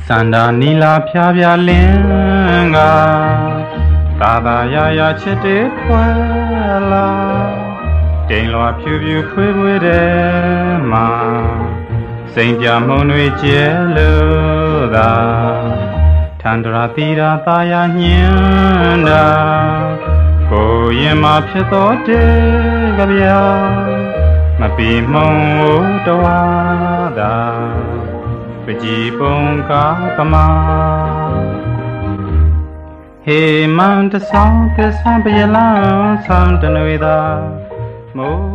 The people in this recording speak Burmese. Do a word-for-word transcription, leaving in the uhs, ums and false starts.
စန္ဒာနီလာဖြားဖြားလင်းကသာသာရရချစ်တဲ့ဖွယ်လာတိမ်လွာဖြူဖြူဖွေးဖွေးတဲ့မှာစိန်ပြမုံတွေကျဲလို့သာထန္ဒရာတိရာသာယာညင်းတာကိုရင်မှာဖြစ်တော်တဲ့ကြဗျာမပီမုံတဝါသာပကြည်ပုံကာပမာဟေမန္တဆောင်သစ္စာပယလံသံတနဝေသာမို